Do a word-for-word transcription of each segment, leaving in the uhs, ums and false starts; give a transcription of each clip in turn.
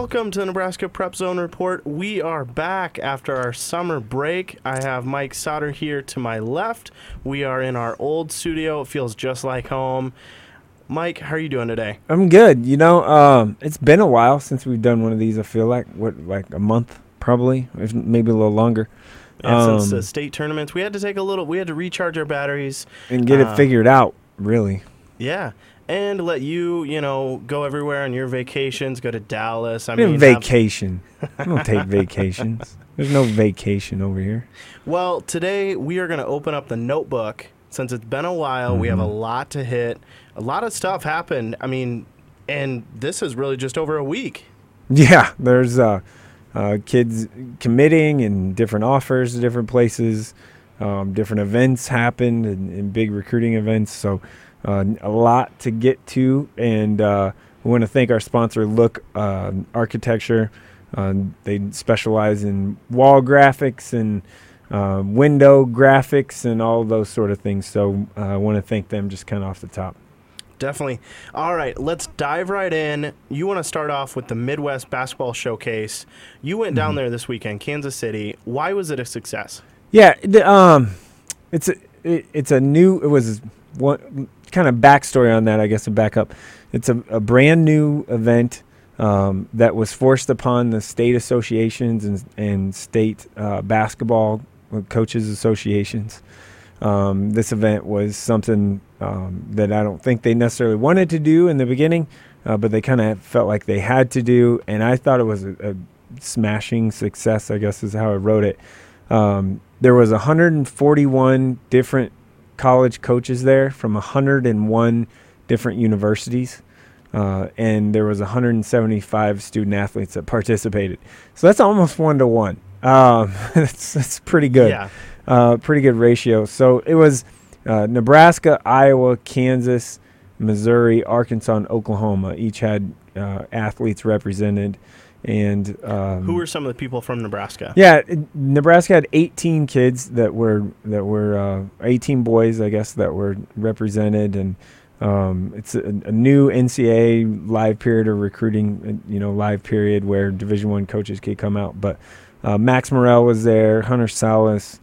Welcome to the Nebraska Prep Zone Report. We are back after our summer break. I have Mike Sauter here to my left. We are in our old studio. It feels just like home. Mike, how are you doing today? I'm good. You know, um, it's been a while since we've done one of these. I feel like, what, like a month probably, if maybe a little longer. And um, since the state tournaments, we had to take a little, we had to recharge our batteries. And get uh, it figured out, really. Yeah. And let you, you know, go everywhere on your vacations, go to Dallas. I We mean, have vacation. I don't take vacations. There's no vacation over here. Well, today we are going to open up the notebook. Since it's been a while, mm-hmm. we have a lot to hit. A lot of stuff happened. I mean, and this is really just over a week. Yeah, there's uh, uh, kids committing and different offers to different places. Um, different events happened and, and big recruiting events. So uh, a lot to get to. And uh, we want to thank our sponsor, Look uh, Architecture. Uh, they specialize in wall graphics and Uh, window graphics and all those sort of things. So uh, I want to thank them just kind of off the top. Definitely. All right, let's dive right in. You want to start off with the Midwest Basketball Showcase. You went down mm-hmm. there this weekend, Kansas City. Why was it a success? Yeah, the, um, it's a it, it's a new. It was one kind of backstory on that. I guess to back up, it's a, a brand new event um, that was forced upon the state associations and and state uh, basketball coaches associations. Um, this event was something um, that I don't think they necessarily wanted to do in the beginning, uh, but they kind of felt like they had to do, and I thought it was a, a smashing success, I guess is how I wrote it. Um, there was one hundred forty-one different college coaches there from one hundred one different universities, uh, and there was one hundred seventy-five student athletes that participated. So that's almost one to one. Um, that's, that's pretty good. Yeah. Uh, pretty good ratio. So it was uh, Nebraska, Iowa, Kansas, Missouri, Arkansas, and Oklahoma each had uh, athletes represented. And um, who were some of the people from Nebraska? Yeah, it, Nebraska had eighteen kids that were that were uh, eighteen boys, I guess, that were represented, and um, it's a, a new N C A A live period of recruiting. You know, live period where Division One coaches could come out, but. Uh, Max Morrell was there, Hunter Salas,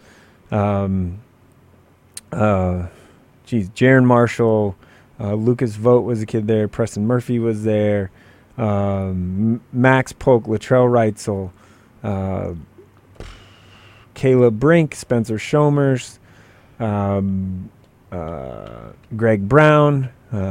um, uh, geez, Jaron Marshall, uh, Lucas Vogt was a kid there, Preston Murphy was there, um, Max Polk, Latrell Reitzel, uh, Caleb Brink, Spencer Shomers, um, uh, Greg Brown,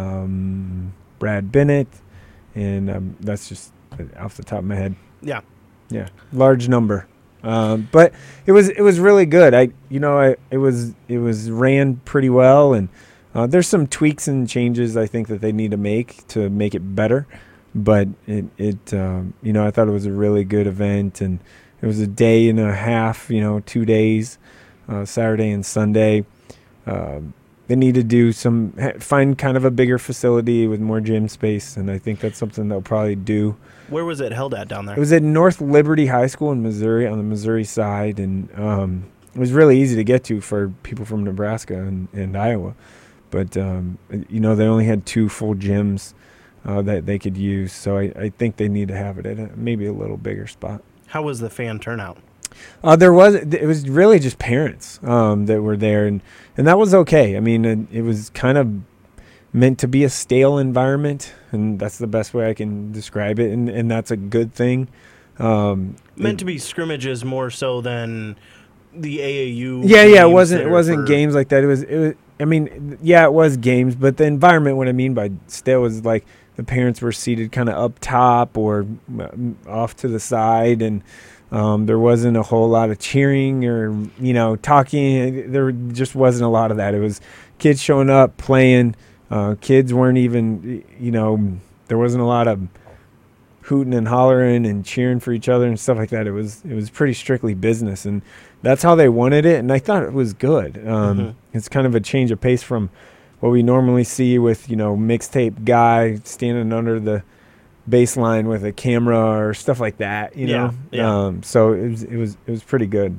um, Brad Bennett, and um, that's just off the top of my head. Yeah. Yeah, large number, um, but it was it was really good. I you know I it was it was ran pretty well, and uh, there's some tweaks and changes I think that they need to make to make it better. But it it um, you know I thought it was a really good event, and it was a day and a half, you know, two days, uh, Saturday and Sunday. Um, They need to do some, find kind of a bigger facility with more gym space, and I think that's something they'll probably do. Where was it held at down there? It was at North Liberty High School in Missouri, on the Missouri side, and um, it was really easy to get to for people from Nebraska and, and Iowa. But, um, you know, they only had two full gyms uh, that they could use, so I, I think they need to have it at a, maybe a little bigger spot. How was the fan turnout? Uh, there was it was really just parents um, that were there, and, and that was okay. I mean, it, it was kind of meant to be a stale environment, and that's the best way I can describe it, and, and that's a good thing. Um, meant it, to be scrimmages more so than the A A U. Yeah, yeah, it wasn't it wasn't games like that. It was it was. I mean, yeah, it was games, but the environment. What I mean by stale was like the parents were seated kind of up top or off to the side, and. Um, there wasn't a whole lot of cheering or, you know, talking. There just wasn't a lot of that. It was kids showing up, playing. Uh, kids weren't even, you know, there wasn't a lot of hooting and hollering and cheering for each other and stuff like that. It was it was pretty strictly business, and that's how they wanted it, and I thought it was good. Um, mm-hmm. It's kind of a change of pace from what we normally see with, you know, mixtape guy standing under the baseline with a camera or stuff like that, you yeah, know. Yeah. Um, so it was it was it was pretty good.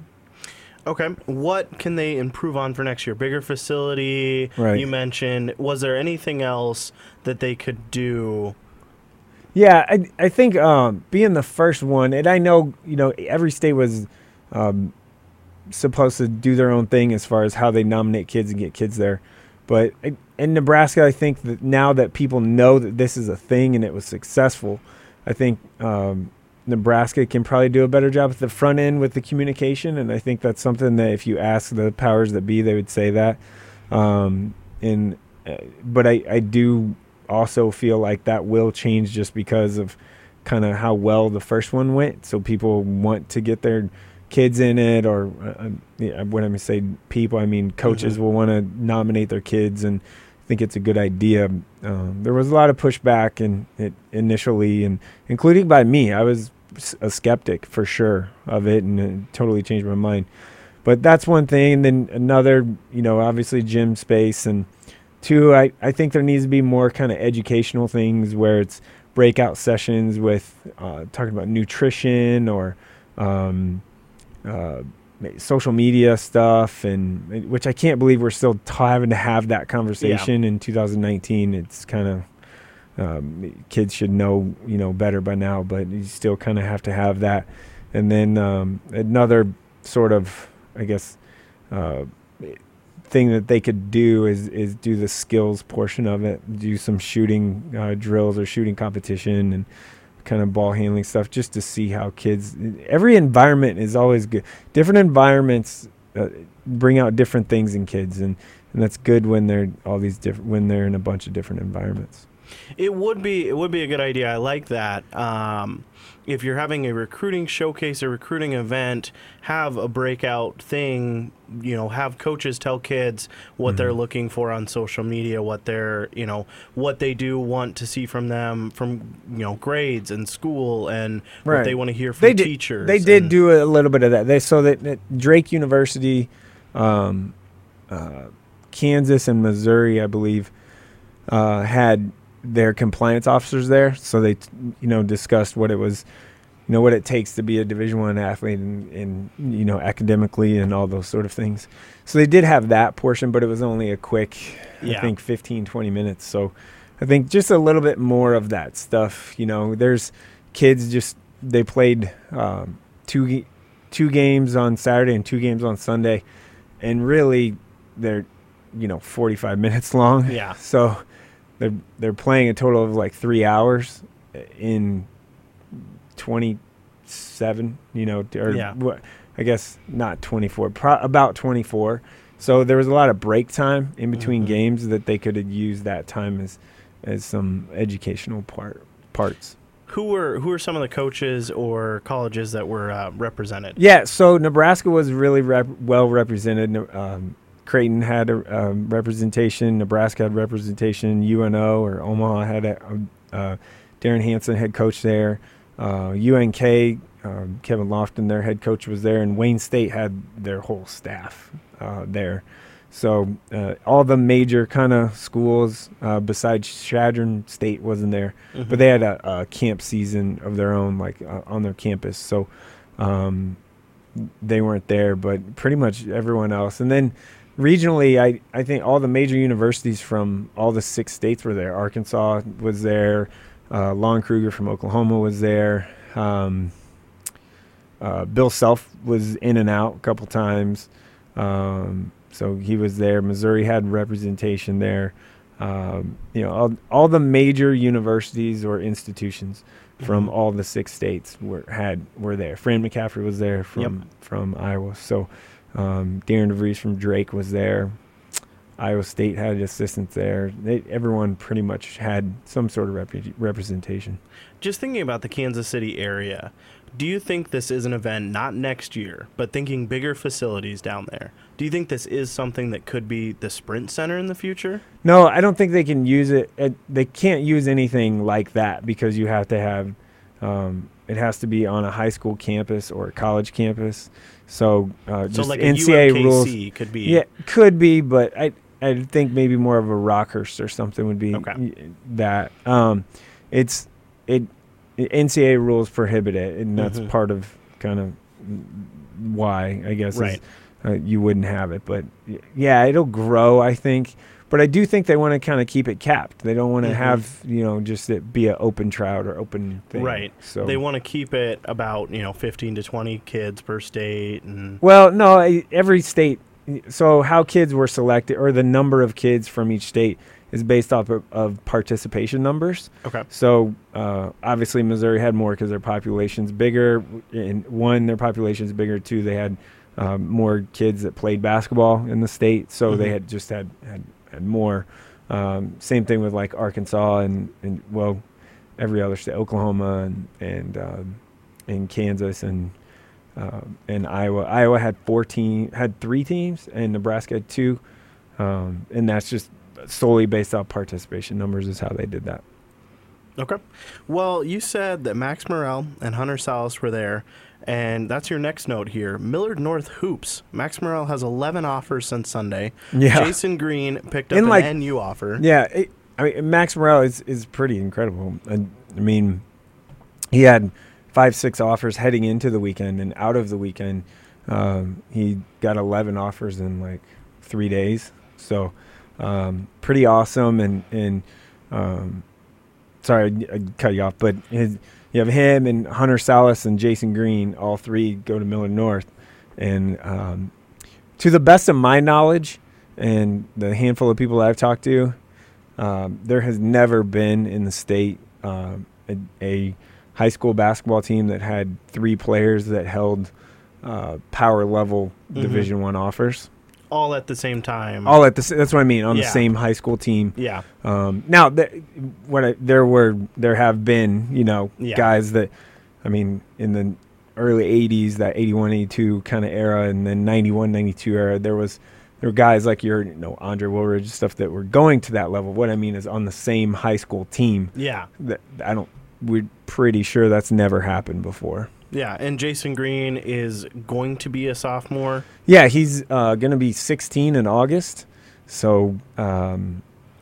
Okay, what can they improve on for next year? Bigger facility. Right. You mentioned. Was there anything else that they could do Yeah, I I think um, being the first one, and I know you know every state was um, supposed to do their own thing as far as how they nominate kids and get kids there, but I, in Nebraska, I think that now that people know that this is a thing and it was successful, I think um, Nebraska can probably do a better job at the front end with the communication, and I think that's something that if you ask the powers that be, they would say that. Um, and uh, but I I do also feel like that will change just because of kind of how well the first one went. So people want to get their kids in it, or uh, yeah, when I say people, I mean coaches mm-hmm. will want to nominate their kids, and I think it's a good idea. Um, there was a lot of pushback in it initially, and including by me. I was a skeptic for sure of it, and it totally changed my mind. But that's one thing. And then another, you know, obviously gym space, and two, I, I think there needs to be more kind of educational things where it's breakout sessions with uh, talking about nutrition or um, uh, social media stuff, and which I can't believe we're still t- having to have that conversation yeah. in two thousand nineteen. It's kind of um, kids should know, you know, better by now, but you still kind of have to have that. And then um, another sort of, I guess, uh, thing that they could do is is do the skills portion of it, do some shooting uh, drills or shooting competition and kind of ball handling stuff, just to see how kids, every environment is always good. Different environments uh, bring out different things in kids, and, and that's good when they're all these different, when they're in a bunch of different environments. It would be it would be a good idea. I like that. Um, if you're having a recruiting showcase, a recruiting event, have a breakout thing. You know, have coaches tell kids what mm-hmm. they're looking for on social media, what they're, you know, what they do want to see from them, from, you know, grades and school, and right. what they want to hear from they teachers. Did, they did do a little bit of that. They so that, that Drake University, um, uh, Kansas, and Missouri, I believe, uh, had their compliance officers there, so they, you know, discussed what it was, you know, what it takes to be a Division One athlete, and, and you know, academically and all those sort of things. So they did have that portion, but it was only a quick, yeah. I think, fifteen, twenty minutes. So I think just a little bit more of that stuff. You know, there's kids just, they played um, two two games on Saturday and two games on Sunday, and really they're, you know, forty-five minutes long. Yeah. So They're they're playing a total of like three hours in twenty-seven, you know, or yeah. what? I guess not twenty-four, pro- about twenty-four. So there was a lot of break time in between mm-hmm. games that they could have used that time as as some educational part parts. Who were who were some of the coaches or colleges that were uh, represented? Yeah, so Nebraska was really rep- well represented. Um, Creighton had a um, representation. Nebraska had representation. U N O or Omaha had a, uh, Darren Hansen, head coach there. Uh, U N K, um, Kevin Lofton, their head coach, was there, and Wayne State had their whole staff uh, there. So uh, all the major kind of schools, uh, besides Chadron State, wasn't there, mm-hmm. but they had a, a camp season of their own, like uh, on their campus. So um, they weren't there, but pretty much everyone else. And then regionally, I, I think all the major universities from all the six states were there. Arkansas was there. Uh, Lon Kruger from Oklahoma was there. Um, uh, Bill Self was in and out a couple times. Um, so he was there. Missouri had representation there. Um, you know, all, all the major universities or institutions from mm-hmm. all the six states were had were there. Fran McCaffrey was there from yep. from Iowa. So Um, Darren DeVries from Drake was there. Iowa State had assistants there. They, everyone pretty much had some sort of rep- representation. Just thinking about the Kansas City area, do you think this is an event, not next year, but thinking bigger facilities down there? Do you think this is something that could be the Sprint Center in the future? No, I don't think they can use it. They can't use anything like that because you have to have um, – it has to be on a high school campus or a college campus. So, uh, so just like N C A A a U M K C rules could be. Yeah, could be, but I I think maybe more of a Rockhurst or something would be okay. that. Um, it's it N C A A rules prohibit it, and that's mm-hmm. part of kind of why I guess right. is, uh, you wouldn't have it. But yeah, it'll grow, I think. But but I do think they want to kind of keep it capped. They don't want to Mhm. have, you know, just it be an open trout or open thing. Right. So They want to keep it about, you know, fifteen to twenty kids per state. And Well, no, I- every state. So how kids were selected, or the number of kids from each state, is based off of, of participation numbers. Okay. So uh, obviously Missouri had more because their population's bigger. And one, their population's bigger. Two, they had um, more kids that played basketball in the state, so Mhm. they had just had had, had more. Um, same thing with like Arkansas and, and well, every other state, Oklahoma and and um, and Kansas and uh, and Iowa. Iowa had fourteen, had three teams, and Nebraska had two, um, and that's just solely based off participation numbers is how they did that. Okay. Well, you said that Max Morrell and Hunter Salas were there, and that's your next note here. Millard North Hoops. Max Morrell has eleven offers since Sunday. Yeah. Jason Green picked up And an like- N U offer. Yeah, it, I mean Max Morrell is, is pretty incredible. I, I mean, he had five, six offers heading into the weekend, and out of the weekend, um, he got eleven offers in like three days. So, um, pretty awesome. And and um, sorry, I, I cut you off, but his, you have him and Hunter Salas and Jason Green, all three go to Millard North, and um, to the best of my knowledge, and the handful of people that I've talked to. Um, there has never been in the state um, a, a high school basketball team that had three players that held uh, power level Mhm. Division One offers. All at the same time. All at the s- that's what I mean on Yeah. the same high school team. Yeah. Um, now, th- what I, there were there have been you know Yeah. guys that I mean in the early eighties, that eighty-one, eighty-two kind of era, and then ninety-one, ninety-two era, there was. There were guys like your, you know, Andre Woolridge, stuff that were going to that level. What I mean is on the same high school team. Yeah. That I don't. We're pretty sure that's never happened before. Yeah. And Jason Green is going to be a sophomore. Yeah, he's uh, going to be sixteen in August. So, um,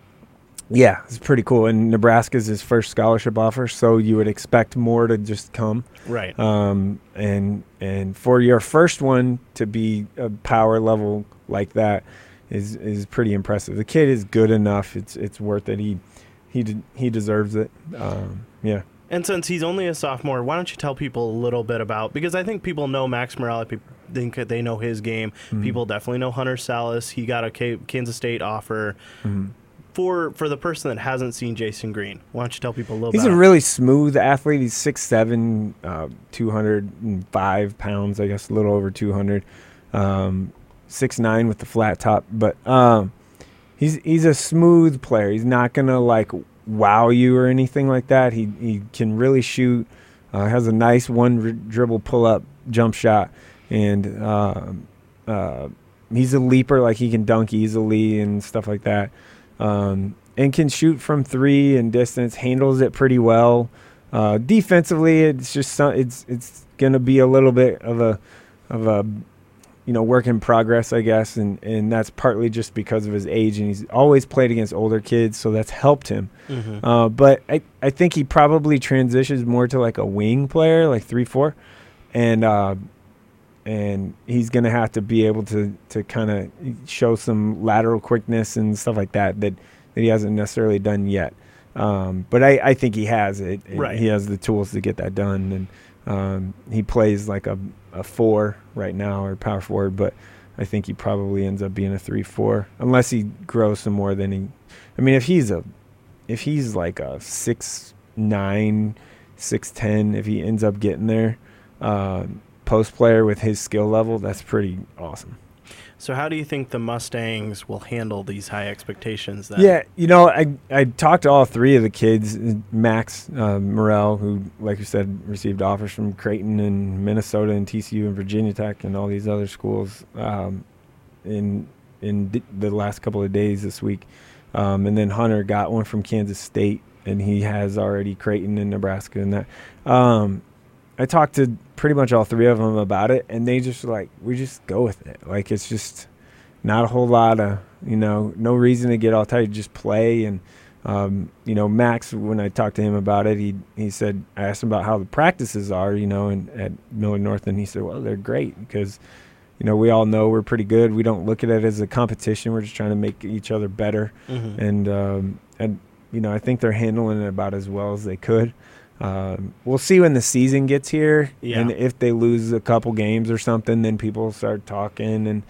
yeah, it's pretty cool. And Nebraska's his first scholarship offer, so you would expect more to just come. Right. Um, and and for your first one to be a power level like that is is pretty impressive. The kid is good enough. It's it's worth it. He he de- he deserves it. Um, yeah. And since he's only a sophomore, why don't you tell people a little bit about, because I think people know Max Morrell, I pe- think that they know his game. Mhm. People definitely know Hunter Salas. He got a K- Kansas State offer. Mhm. For for the person that hasn't seen Jason Green, why don't you tell people a little He's about a him? really smooth athlete. He's six seven, uh, two hundred five pounds, I guess, a little over two hundred. Um, six nine with the flat top. But um, he's he's a smooth player. He's not going to, like, wow you or anything like that. He, he can really shoot. Uh, has a nice one r- dribble pull-up jump shot. And um uh, he's a leaper. Like, he can dunk easily and stuff like that. Um, and can shoot from three and distance, handles it pretty well. Uh, defensively, it's just some, it's it's gonna be a little bit of a of a you know work in progress, I guess, and and that's partly just because of his age, and he's always played against older kids, so that's helped him. Mhm. Uh, but I I think he probably transitions more to like a wing player, like three four, and uh, and he's gonna have to be able to to kind of show some lateral quickness and stuff like that that, that he hasn't necessarily done yet. Um, but I, I think he has it. And Right. He has the tools to get that done, and um, he plays like a a four right now or power forward. But I think he probably ends up being a three four unless he grows some more than he. I mean, if he's a if he's like a six nine, six ten, if he ends up getting there. Uh, post player with his skill level, that's pretty awesome. So how do you think the Mustangs will handle these high expectations then? Yeah, you know, I I talked to all three of the kids. Max uh, Morrell, who, like you said, received offers from Creighton and Minnesota and T C U and Virginia Tech and all these other schools um, in in d- the last couple of days this week. Um, and then Hunter got one from Kansas State, and he has already Creighton and Nebraska and that. Um, I talked to pretty much all three of them about it, and they just like, we just go with it. Like, it's just not a whole lot of, you know, no reason to get all tight, just play. And, um, you know, Max, when I talked to him about it, he he said, I asked him about how the practices are, you know, and at Millard North, and he said, well, they're great because, you know, we all know we're pretty good. We don't look at it as a competition. We're just trying to make each other better. Mm-hmm. And, um, and you know, I think they're handling it about as well as they could. Um, we'll see when the season gets here. Yeah. And if they lose a couple games or something, then people start talking. And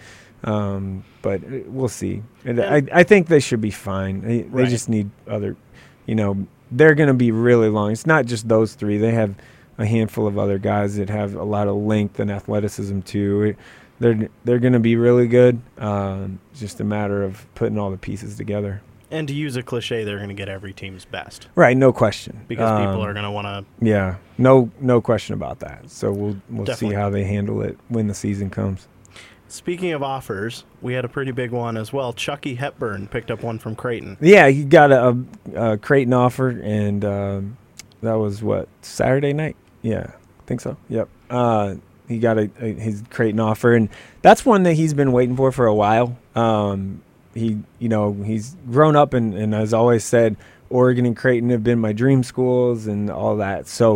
um, But we'll see. And I, I think they should be fine. They, they Right. just need other, you know, they're going to be really long. It's not just those three. They have a handful of other guys that have a lot of length and athleticism too. It, they're they're going to be really good. Um, it's just a matter of putting all the pieces together. And to use a cliche, they're going to get every team's best. Right, no question. Because Um, people are going to want to. Yeah, no no question about that. So we'll we'll Definitely. see how they handle it when the season comes. Speaking of offers, we had a pretty big one as well. Chucky Hepburn picked up one from Creighton. Yeah, he got a, a, a Creighton offer, and um, that was what, Saturday night? Yeah, I think so. Yep. Uh, he got a, a his Creighton offer, and that's one that he's been waiting for for a while. Um, he, you know, he's grown up and, and has always said Oregon and Creighton have been my dream schools and all that. So,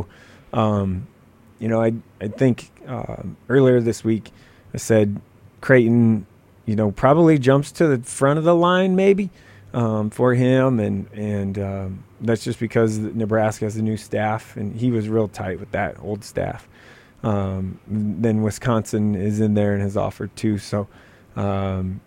um, you know, I I think um, earlier this week I said Creighton, you know, probably jumps to the front of the line maybe um, for him, and and um, that's just because Nebraska has a new staff, and he was real tight with that old staff. Um, then Wisconsin is in there and has offered too. So um,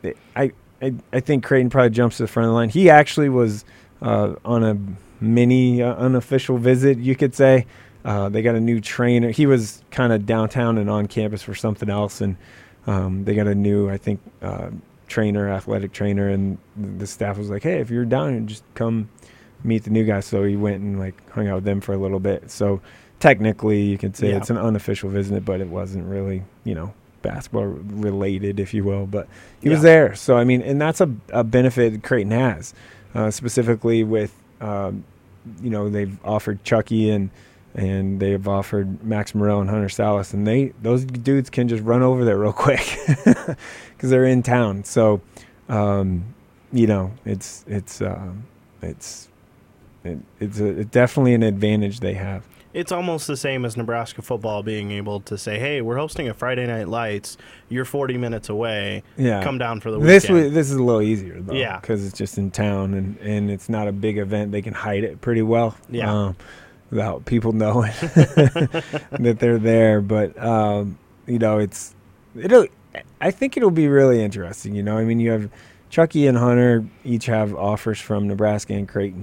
I, I I think Creighton probably jumps to the front of the line. He actually was uh, on a mini uh, unofficial visit, you could say. Uh, they got a new trainer. He was kind of downtown and on campus for something else, and um, they got a new, I think, uh, trainer, athletic trainer, and the staff was like, hey, if you're down here, just come meet the new guys. So he went and like hung out with them for a little bit. So technically you could say Yeah. it's an unofficial visit, but it wasn't really, you know, basketball related, if you will. But he Yeah. was there. So, I mean, and that's a, a benefit Creighton has, uh, specifically with, um, you know, they've offered Chucky and and they've offered Max Morrell and Hunter Salas, and they those dudes can just run over there real quick because they're in town. So, um, you know, it's it's uh, it's it, it's a, it's definitely an advantage they have. It's almost the same as Nebraska football being able to say, hey, we're hosting a Friday Night Lights. You're forty minutes away. Yeah, Come down for the this weekend. w- this is a little easier though, Yeah. because it's just in town and and it's not a big event. They can hide it pretty well. Yeah. Um, without people knowing that they're there. But, um, you know, it's, it'll, I think it'll be really interesting. You know, I mean, you have Chucky and Hunter each have offers from Nebraska and Creighton.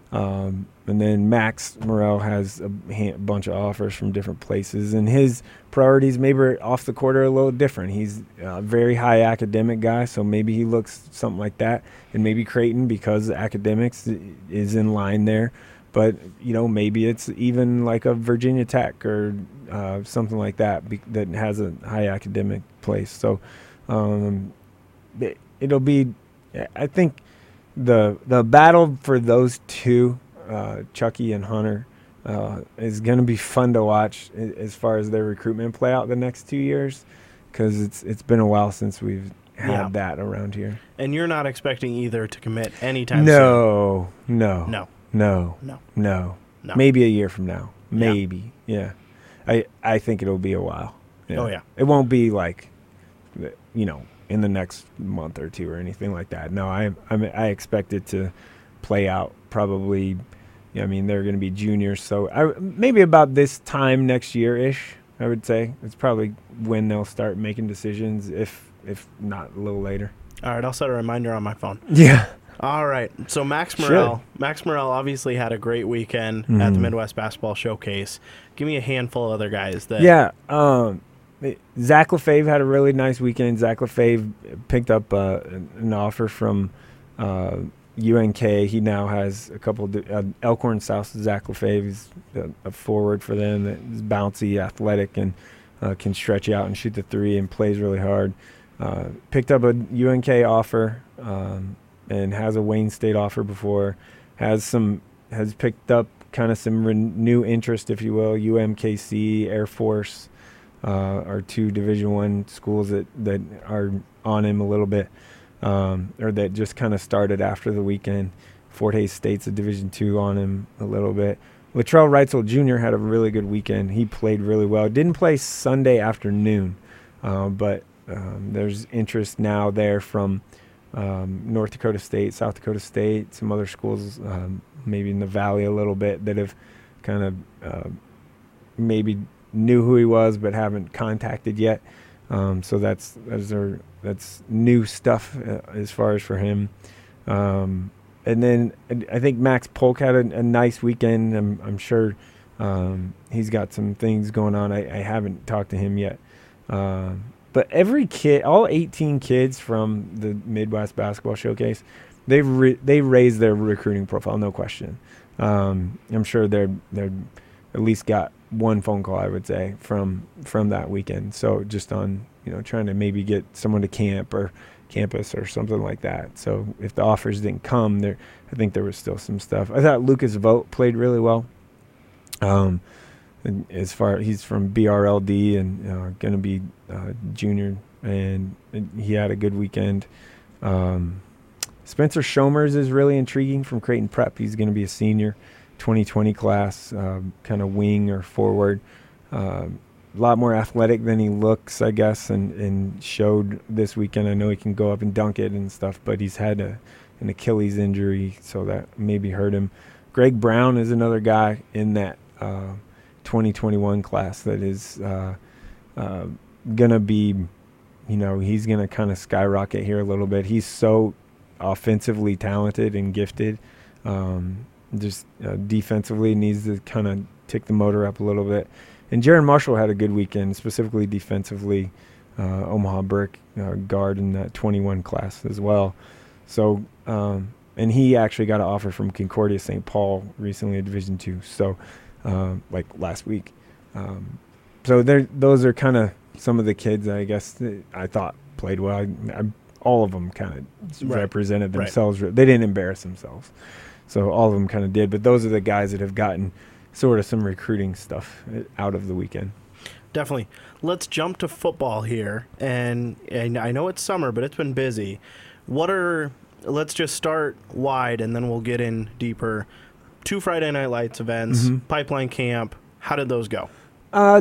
Um, and then Max Morrell has a ha- bunch of offers from different places, and his priorities maybe off the court are a little different. He's a very high academic guy, so maybe he looks something like that. And maybe Creighton, because academics is in line there. But, you know, maybe it's even like a Virginia Tech or uh, something like that be- that has a high academic place. So um, it, it'll be, I think, the the battle for those two, uh, Chucky and Hunter, uh, is going to be fun to watch as far as their recruitment play out the next two years, because it's it's been a while since we've had Yeah. that around here. And you're not expecting either to commit anytime No, no, soon. No. no, No. no. No. Maybe a year from now. Maybe. Yeah. I I think it'll be a while. Oh, yeah. It won't be like, the- you know, in the next month or two or anything like that. No, I I I expect it to play out probably. Yeah, I mean, they're going to be juniors, so I, maybe about this time next year ish. I would say it's probably when they'll start making decisions, if if not a little later. All right, I'll set a reminder on my phone. Yeah. All right. So Max Should. Morrell, Max Morrell obviously had a great weekend at the Mhm. Midwest Basketball Showcase. Give me a handful of other guys that. Yeah. Um, Zach Lefebvre had a really nice weekend. Zach Lefebvre picked up uh, an offer from uh, U N K. He now has a couple of uh, Elkhorn South. Zach Lefebvre is a, a forward for them that is bouncy, athletic, and uh, can stretch out and shoot the three and plays really hard. Uh, picked up a U N K offer um, and has a Wayne State offer before. Has some has picked up kind of some ren- new interest, if you will. U M K C, Air Force. Uh, are two Division One schools that, that are on him a little bit, um, or that just kind of started after the weekend. Fort Hays State's a Division Two on him a little bit. Latrell Reitzel Junior had a really good weekend. He played really well. Didn't play Sunday afternoon, uh, but um, there's interest now there from um, North Dakota State, South Dakota State, some other schools, um, maybe in the Valley a little bit, that have kind of uh, maybe knew who he was but haven't contacted yet. Um, so that's that's, our, that's new stuff uh, as far as for him. Um, and then I think Max Polk had a, a nice weekend. I'm, I'm sure um, he's got some things going on. I, I haven't talked to him yet. Uh, but every kid, all eighteen kids from the Midwest Basketball Showcase, they've re- they raised their recruiting profile, no question. Um, I'm sure they're they're at least got one phone call, I would say, from from that weekend. So just on, you know, trying to maybe get someone to camp or campus or something like that. So if the offers didn't come, there, I think there was still some stuff. I thought Lucas Vogt played really well. Um, and as far he's from B R L D and uh, going to be uh, junior, and, and he had a good weekend. Um, Spencer Shomers is really intriguing from Creighton Prep. He's going to be a senior, twenty twenty class, uh, kind of wing or forward. Uh, a lot more athletic than he looks, I guess, and, and showed this weekend. I know he can go up and dunk it and stuff, but he's had a, an Achilles injury, so that maybe hurt him. Greg Brown is another guy in that uh, twenty twenty-one class that is uh, uh, going to be, you know, he's going to kind of skyrocket here a little bit. He's so offensively talented and gifted. Um, just uh, defensively needs to kind of tick the motor up a little bit. And Jaron Marshall had a good weekend, specifically defensively. Uh, Omaha Burke uh, guard in that twenty-one class as well. So, um, and he actually got an offer from Concordia Saint Paul recently at Division two. So, uh, like last week. Um, so there, those are kind of some of the kids I guess that I thought played well. I, I, all of them kind of right. represented Right. themselves. They didn't embarrass themselves. So all of them kind of did. But those are the guys that have gotten sort of some recruiting stuff out of the weekend. Definitely. Let's jump to football here. And, and I know it's summer, but it's been busy. What are, let's just start wide and then we'll get in deeper. Two Friday Night Lights events, Mm-hmm. Pipeline Camp. How did those go? Uh,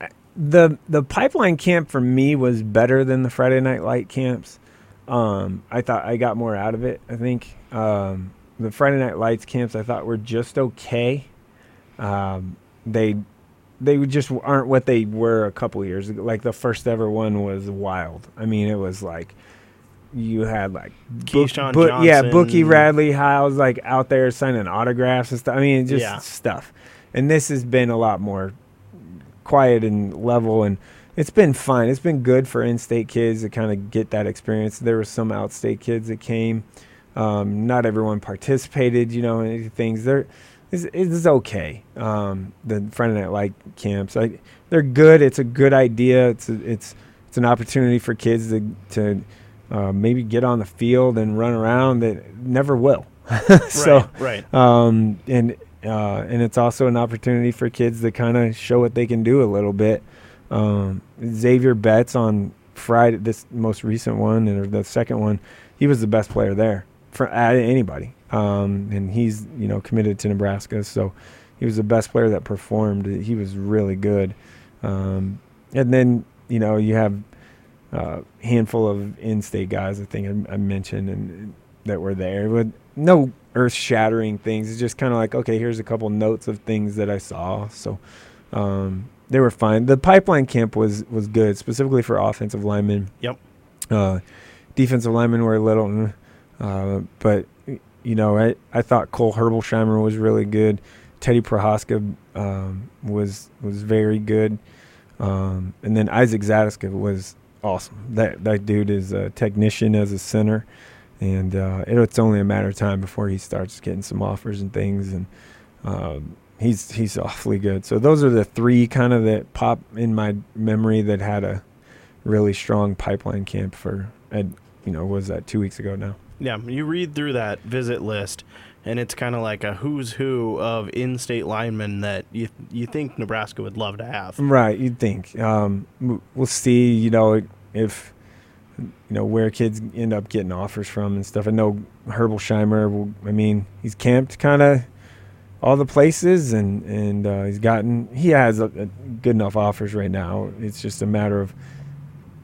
the the Pipeline Camp for me was better than the Friday Night Light camps. Um, I thought I got more out of it, I think. Um, the Friday Night Lights camps I thought were just okay. Um, they they just aren't what they were a couple years ago. Like the first ever one was wild. I mean, it was like you had like Keyshawn Book, Johnson. yeah, Bookie Radley Hiles like out there signing autographs and stuff. I mean, just Yeah. stuff. And this has been a lot more quiet and level, and it's been fine. It's been good for in-state kids to kind of get that experience. There were some out-state kids that came. Um, not everyone participated, you know, in things. They're It's, it's okay. Um, the Friday Night Light camps, I, they're good. It's a good idea. It's a, it's it's an opportunity for kids to to uh, maybe get on the field and run around. That never will. so right, right. Um, and uh, and it's also an opportunity for kids to kind of show what they can do a little bit. Um, Xavier Betts on Friday, this most recent one, and the second one, he was the best player there for uh, anybody. Um, and he's, you know, committed to Nebraska, so he was the best player that performed. He was really good. Um, and then, you know, you have a handful of in-state guys, I think I, I mentioned, and that were there. But no earth-shattering things. It's just kind of like, okay, here's a couple notes of things that I saw. So um, they were fine. The Pipeline Camp was, was good, specifically for offensive linemen. Yep. Uh, defensive linemen were a little, uh, but you know, I, I thought Cole Herbolsheimer was really good. Teddy Prohaska um, was was very good. Um, and then Isaac Zadiska was awesome. That that dude is a technician as a center. And uh, it, it's only a matter of time before he starts getting some offers and things. And um, he's he's awfully good. So those are the three kind of that pop in my memory that had a really strong Pipeline Camp for, Ed, you know, was that two weeks ago now? Yeah, you read through that visit list, and it's kind of like a who's who of in-state linemen that you you think Nebraska would love to have. Right, you'd think. Um, we'll see, you know, if, you know, where kids end up getting offers from and stuff. I know Herbolsheimer, will, I mean, he's camped kind of all the places, and, and uh, he's gotten, he has a, a good enough offers right now. It's just a matter of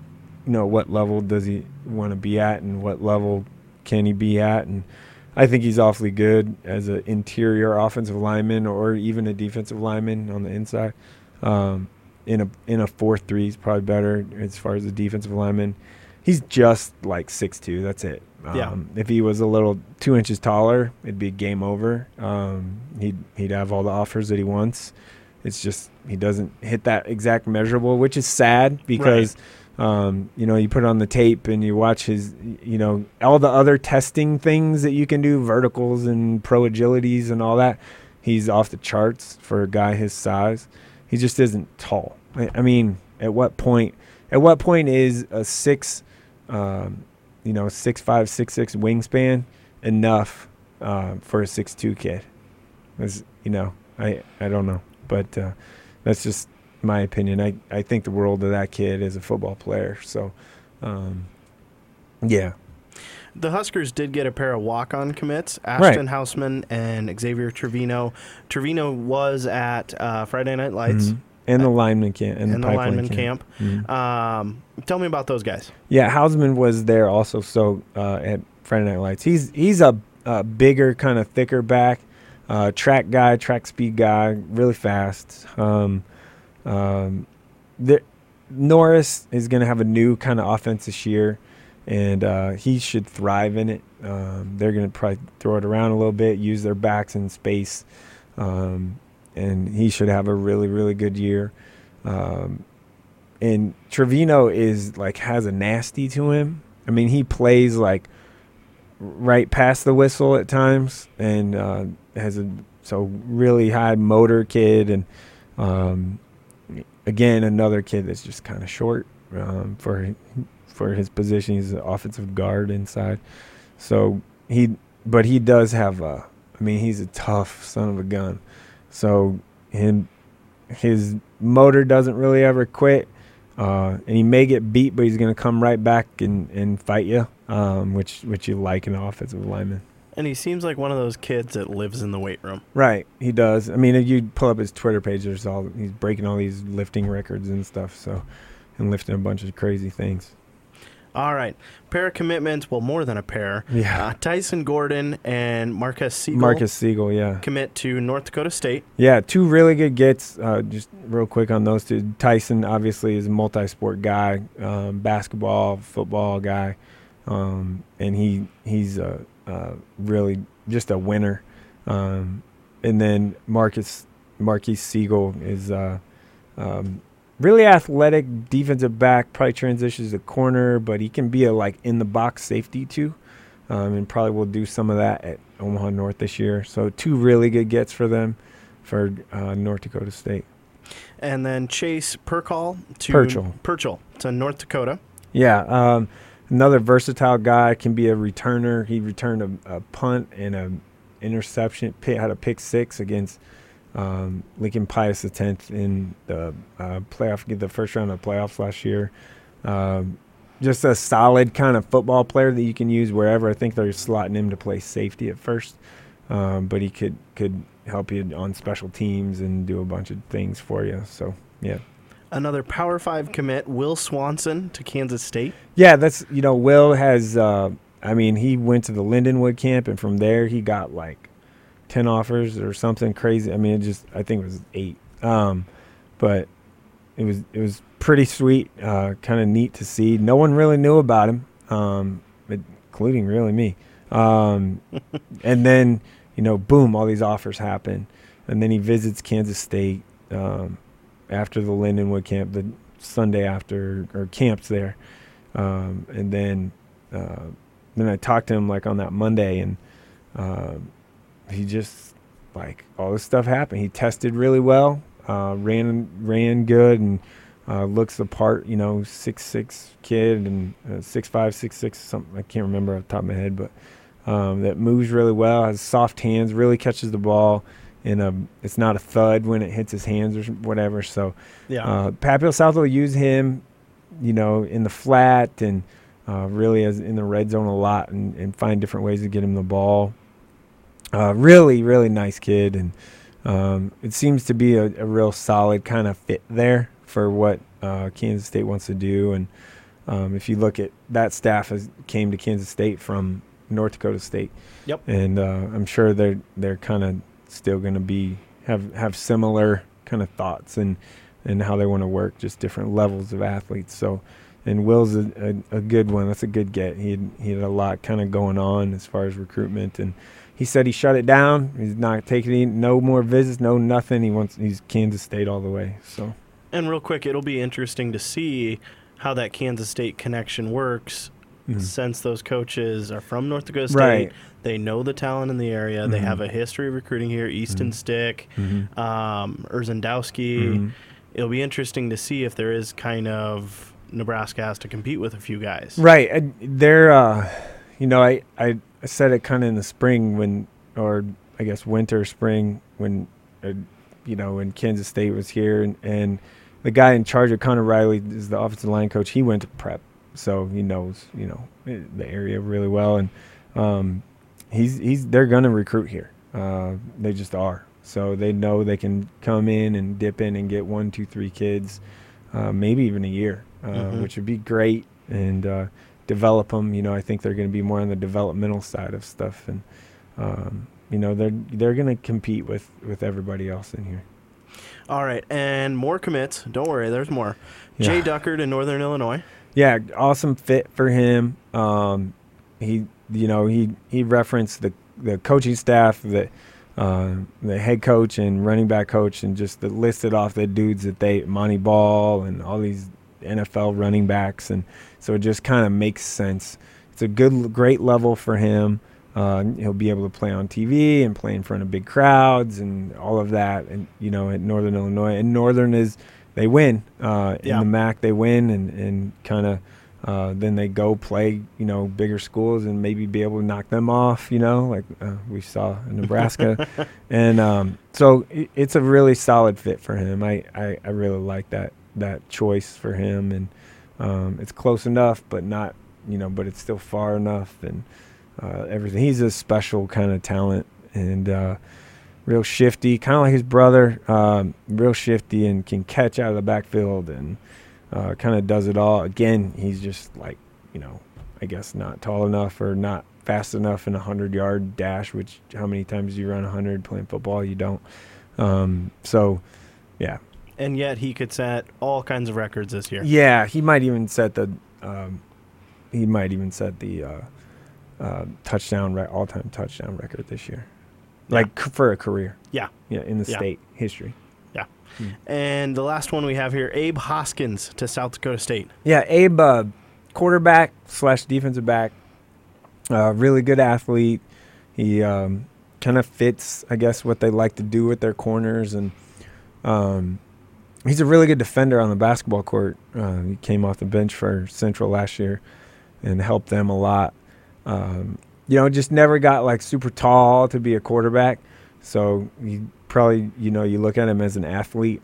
you know, what level does he want to be at and what level can he be at. And I think he's awfully good as an interior offensive lineman or even a defensive lineman on the inside. Um, in a in a four three, he's probably better as far as the defensive lineman. He's just like six two. That's it. Um, yeah. If he was a little two inches taller, it'd be game over. Um, he'd he'd have all the offers that he wants. It's just he doesn't hit that exact measurable, which is sad because, right. um, you know, you put it on the tape and you watch his, you know, all the other testing things that you can do, verticals and pro agilities and all that. He's off the charts for a guy his size. He just isn't tall. I, I mean, at what point? At what point is a six, um, you know, six five, six six wingspan enough uh, for a six two kid? As you know, I I don't know. But uh, that's just my opinion. I, I think the world of that kid as a football player. So, um, yeah. The Huskers did get a pair of walk-on commits, Ashton right. Hausman and Xavier Trevino. Trevino was at uh, Friday Night Lights. Mm-hmm. And the lineman camp. And, and the, the lineman camp. camp. Mm-hmm. Um, tell me about those guys. Yeah, Hausman was there also so uh, at Friday Night Lights. He's, he's a, a bigger, kind of thicker back. Uh, track guy, track speed guy, really fast. Um, um, the, Norris is going to have a new kind of offense this year, and uh, he should thrive in it. Um, they're going to probably throw it around a little bit, use their backs in space, um, and he should have a really, really good year. Um, and Trevino is like has a nasty to him. I mean, he plays like right past the whistle at times, and uh, has a so really high motor kid, and um, again another kid that's just kind of short um, for for his position. He's an offensive guard inside, so he but he does have a. I mean, he's a tough son of a gun. So him his motor doesn't really ever quit, uh, and he may get beat, but he's going to come right back and, and fight you, um, which which you like in an offensive lineman. And he seems like one of those kids that lives in the weight room. Right, he does. I mean, if you pull up his Twitter page, there's all he's breaking all these lifting records and stuff. So, and lifting a bunch of crazy things. All right, pair of commitments. Well, more than a pair. Yeah. Uh, Tyson Gordon and Marcus Siegel. Marcus Siegel, yeah. Commit to North Dakota State. Yeah, two really good gets. Uh, just real quick on those two. Tyson obviously is a multi-sport guy, um, basketball, football guy, um, and he he's a. Uh, really just a winner. Um, and then Marcus Marquise Siegel is uh, um, really athletic defensive back, probably transitions to corner, but he can be a like in the box safety too, um, and probably will do some of that at Omaha North this year. So two really good gets for them for uh, North Dakota State. And then Chase Perkall to Purchell. Purchell to North Dakota. Yeah, um, another versatile guy, can be a returner. He returned a, a punt and a interception. Had a pick six against um, Lincoln Pius X in the uh, playoff, the first round of playoffs last year. Um, just a solid kind of football player that you can use wherever. I think they're slotting him to play safety at first, um, but he could could help you on special teams and do a bunch of things for you. So yeah. Another Power Five commit, Will Swanson to Kansas State. Yeah, that's, you know, Will has, uh, I mean, he went to the Lindenwood camp, and from there he got like ten offers or something crazy. I mean, it just, I think it was eight. Um, but it was, it was pretty sweet, uh, kind of neat to see. No one really knew about him, um, including really me. Um, and then, you know, boom, all these offers happen. And then he visits Kansas State, um, after the Lindenwood camp, the Sunday after, or camps there. Um, and then uh, then I talked to him like on that Monday, and uh, he just, like, all this stuff happened. He tested really well, uh, ran ran good, and uh, looks the part, you know, six six kid, and uh, six five, six six, something, I can't remember off the top of my head, but um, that moves really well, has soft hands, really catches the ball. In a, it's not a thud when it hits his hands or whatever. So, yeah, uh, Papio South will use him, you know, in the flat, and uh, really as in the red zone a lot, and, and find different ways to get him the ball. Uh, really, really nice kid, and um, it seems to be a, a real solid kind of fit there for what uh, Kansas State wants to do. And Um, if you look at that staff, as came to Kansas State from North Dakota State. Yep. And uh, I'm sure they're they're kind of still going to be have have similar kind of thoughts and and how they want to work, just different levels of athletes. So, and Will's a, a, a good one. That's a good get. He had, he had a lot kind of going on as far as recruitment, and he said he shut it down. He's not taking any, no more visits, no nothing. He wants he's Kansas State all the way. So. And real quick, it'll be interesting to see how that Kansas State connection works. Mm-hmm. Since those coaches are from North Dakota State, right. They know the talent in the area. Mm-hmm. They have a history of recruiting here. Easton mm-hmm. Stick, mm-hmm. um, Urzendowski. Mm-hmm. It'll be interesting to see if there is kind of Nebraska has to compete with a few guys. Right. I, they're, uh, you know, I, I, I said it kind of in the spring when, or I guess winter, spring, when, uh, you know, when Kansas State was here. And, and the guy in charge of Connor Riley is the offensive line coach. He went to prep. So he knows, you know, the area really well, and um, he's he's they're gonna recruit here. Uh, they just are. So they know they can come in and dip in and get one, two, three kids, uh, maybe even a year, uh, mm-hmm. which would be great, and uh, develop them. You know, I think they're going to be more on the developmental side of stuff, and um, you know, they're they're gonna compete with with everybody else in here. All right, and more commits. Don't worry, there's more. Yeah. Jay Duckard in Northern Illinois. Yeah, awesome fit for him. Um, he, you know, he, he referenced the, the coaching staff, the uh, the head coach and running back coach, and just the listed off the dudes that they Monty Ball and all these N F L running backs, and so it just kind of makes sense. It's a good, great level for him. Uh, he'll be able to play on T V and play in front of big crowds and all of that, and you know, at Northern Illinois, and Northern is. They win uh, in yeah. the M A C. They win, and, and kind of uh, then they go play, you know, bigger schools and maybe be able to knock them off, you know, like uh, we saw in Nebraska. and um, so it, it's a really solid fit for him. I, I, I really like that that choice for him, and um, it's close enough, but not, you know, but it's still far enough, and uh, everything. He's a special kind of talent, and uh, real shifty, kind of like his brother, um, real shifty and can catch out of the backfield and uh, kind of does it all. Again, he's just like, you know, I guess not tall enough or not fast enough in a hundred-yard dash, which how many times do you run one hundred playing football? You don't. Um, so, yeah. And yet he could set all kinds of records this year. Yeah, he might even set the um, he might even set the uh, uh, touchdown re- all-time touchdown record this year. Like yeah. for a career. Yeah. Yeah, in the yeah. state history. Yeah. Hmm. And the last one we have here, Abe Hoskins to South Dakota State. Yeah, Abe, uh, quarterback slash defensive back, uh, really good athlete. He um, kind of fits, I guess, what they like to do with their corners. And um, he's a really good defender on the basketball court. Uh, he came off the bench for Central last year and helped them a lot. Um You know, just never got like super tall to be a quarterback. So you probably, you know, you look at him as an athlete,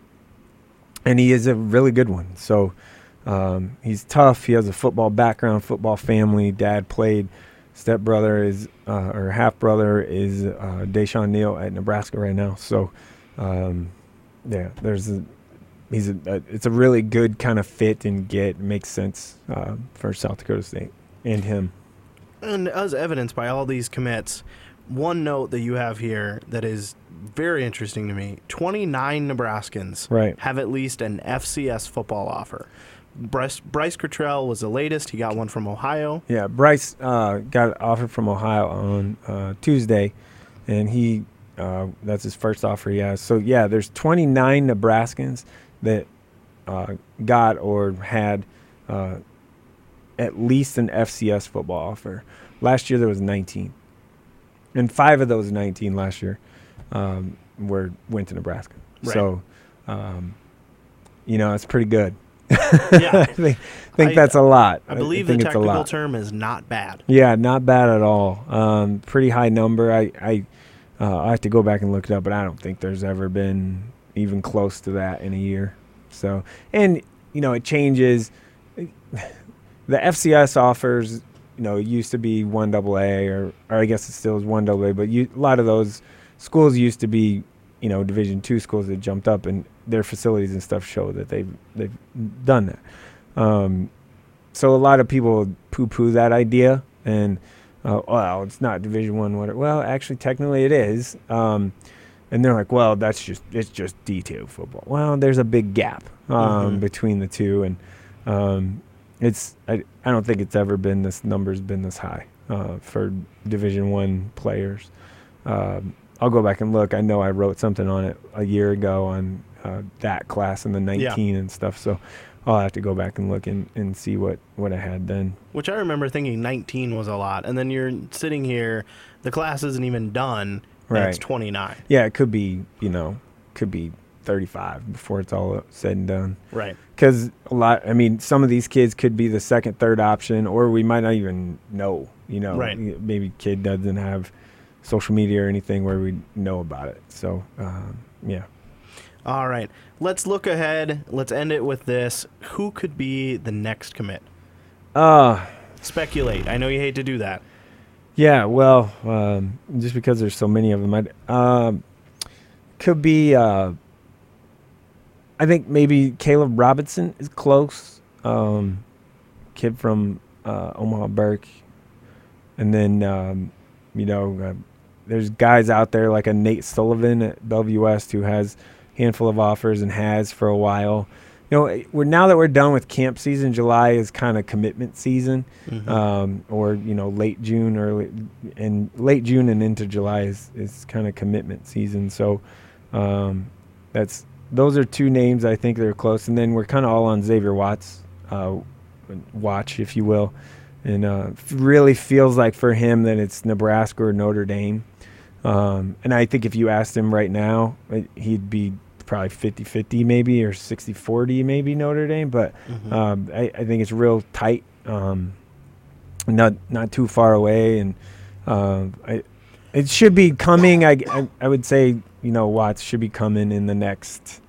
and he is a really good one. So um, he's tough. He has a football background, football family. Dad played. Stepbrother is, uh, or half brother is uh, Deshaun Neal at Nebraska right now. So um, yeah, there's a, he's a, a, it's a really good kind of fit and get. It makes sense uh, for South Dakota State and him. And as evidenced by all these commits, one note that you have here that is very interesting to me, twenty-nine Nebraskans right. have at least an F C S football offer. Bryce, Bryce Cottrell was the latest. He got one from Ohio. Yeah, Bryce uh, got an offer from Ohio on uh, Tuesday, and he uh, that's his first offer he has. So, yeah, there's twenty-nine Nebraskans that uh, got or had uh, at least an F C S football offer. Last year there was nineteen. And five of those nineteen last year um, were went to Nebraska. Right. So, um, you know, it's pretty good. Yeah. I think, think I, that's a lot. I believe I the technical term is not bad. Yeah, not bad at all. Um, pretty high number. I I, uh, I have to go back and look it up, but I don't think there's ever been even close to that in a year. So, and, you know, it changes. The F C S offers, you know, it used to be one double A, or, or I guess it still is one double A, but you, a lot of those schools used to be, you know, Division two schools that jumped up, and their facilities and stuff show that they've they've done that. Um, so a lot of people poo-poo that idea, and uh, well, it's not Division One. What? Well, actually, technically, it is. Um, and they're like, well, that's just it's just D two football. Well, there's a big gap um, Mm-hmm. between the two, and um, it's I, I don't think it's ever been this number's been this high uh, for Division One players. Um, I'll go back and look. I know I wrote something on it a year ago on uh, that class in the nineteen and stuff. So I'll have to go back and look and, and see what, what I had then. Which I remember thinking nineteen was a lot. And then you're sitting here, the class isn't even done, and Right. it's twenty-nine. Yeah, it could be, you know, could be thirty-five before it's all said and done. Right. Because a lot, I mean, some of these kids could be the second, third option, or we might not even know, you know. Right. Maybe kid doesn't have social media or anything where we know about it. So, um, yeah. All right. Let's look ahead. Let's end it with this. Who could be the next commit? Uh, Speculate. I know you hate to do that. yeah, well, um, just because there's so many of them, I'd, um, could be, uh, I think maybe Caleb Robinson is close. Um, kid from uh, Omaha Burke. And then, um, you know, uh, there's guys out there like a Nate Sullivan at Bellevue West who has a handful of offers and has for a while. You know, we're now that we're done with camp season, July is kind of commitment season, Mhm. um, or you know, late June, early and late June and into July is is kind of commitment season. So um, that's those are two names I think that are close, and then we're kind of all on Xavier Watts' uh, watch, if you will, and uh, really feels like for him that it's Nebraska or Notre Dame. Um, and I think if you asked him right now, he'd be probably fifty-fifty maybe, or sixty-forty maybe Notre Dame. But Mhm. um, I, I think it's real tight, um, not not too far away. And um, I, it should be coming. I, I, I would say, you know, Watts should be coming in the next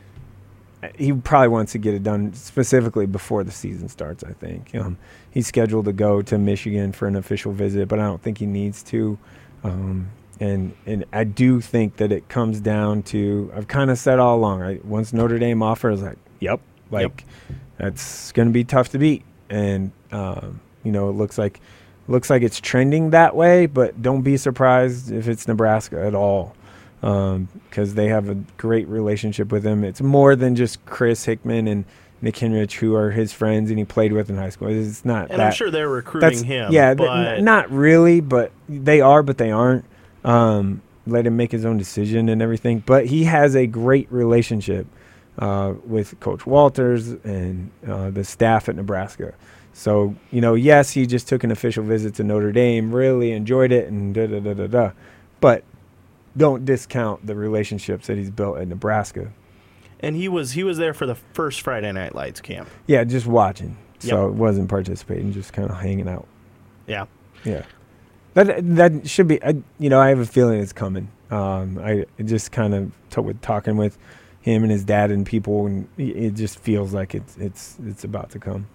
– he probably wants to get it done specifically before the season starts, I think. Um, he's scheduled to go to Michigan for an official visit, but I don't think he needs to. Um, and and I do think that it comes down to, I've kind of said all along, right? Once Notre Dame offers, like, yep, like that's going to be tough to beat. And, um, you know, it looks like looks like it's trending that way, but don't be surprised if it's Nebraska at all. Because um, they have a great relationship with him. It's more than just Chris Hickman and Nick Henrich, who are his friends and he played with in high school. It's not And that. I'm sure they're recruiting That's, him. yeah, th- but n- not really, but they are, but they aren't. Um, let him make his own decision and everything. But he has a great relationship uh, with Coach Walters and uh, the staff at Nebraska. So, you know, yes, he just took an official visit to Notre Dame, really enjoyed it, and da da da da da. But don't discount the relationships that he's built at Nebraska. And he was he was there for the first Friday Night Lights camp. Yeah, just watching. So Yep. it wasn't participating, just kind of hanging out. Yeah. Yeah. That that should be, I, you know, I have a feeling it's coming. Um, I it just kind of t- with talking with him and his dad and people, and it just feels like it's it's it's about to come.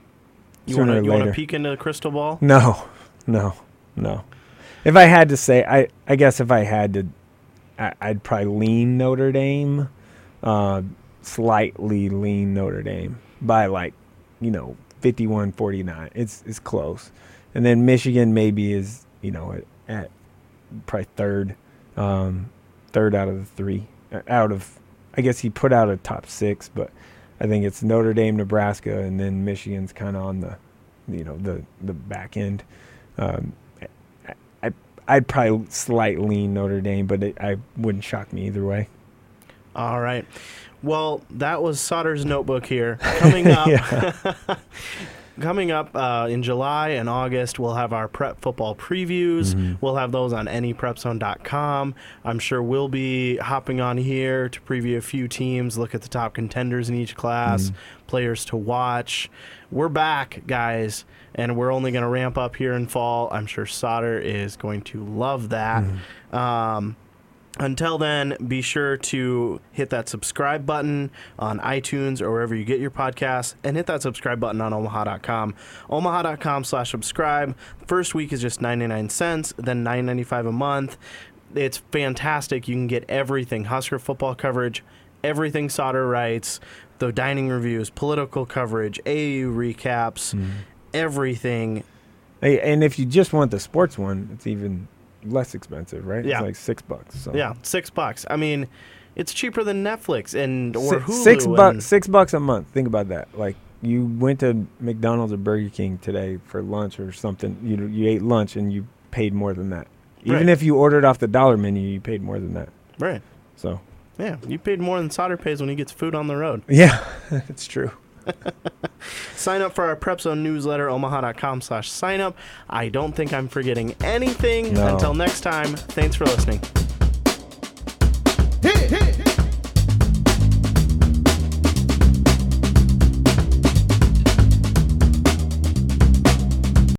You Sooner want or to you want to later. peek into the crystal ball? No, no, no. If I had to say, I I guess if I had to, I, I'd probably lean Notre Dame, uh, slightly lean Notre Dame by like, you know, fifty-one forty-nine. It's it's close, and then Michigan maybe is, you know, at, at probably third, um, third out of the three. Uh, Out of, I guess he put out a top six, but I think it's Notre Dame, Nebraska, and then Michigan's kind of on the, you know, the the back end. Um, I, I I'd probably slight lean Notre Dame, but it, I wouldn't shock me either way. All right. Well, that was Sauter's notebook here. Coming up, coming up uh, in July and August, we'll have our prep football previews. Mm-hmm. We'll have those on any prep zone dot com. I'm sure we'll be hopping on here to preview a few teams, look at the top contenders in each class, Mm-hmm. players to watch. We're back, guys, and we're only going to ramp up here in fall. I'm sure Sauter is going to love that. Mm-hmm. Um, Until then, be sure to hit that subscribe button on iTunes or wherever you get your podcasts, and hit that subscribe button on omaha dot com. omaha dot com slash subscribe. First week is just ninety-nine cents, then nine ninety-five a month. It's fantastic. You can get everything. Husker football coverage, everything Sauter writes, the dining reviews, political coverage, A A U recaps, Mm. everything. Hey, and if you just want the sports one, it's even less expensive, right? Yeah. It's like six bucks. So. Yeah, six bucks. I mean, it's cheaper than Netflix and or six, Hulu. six and- bucks. Six bucks a month. Think about that. Like you went to McDonald's or Burger King today for lunch or something. You you ate lunch and you paid more than that. Even Right. if you ordered off the dollar menu, you paid more than that. Right. So Yeah, you paid more than Sauter pays when he gets food on the road. yeah, it's true. Sign up for our Prep Zone newsletter, omaha.com slash sign up. I don't think I'm forgetting anything. No. Until next time, thanks for listening. Hit, hit.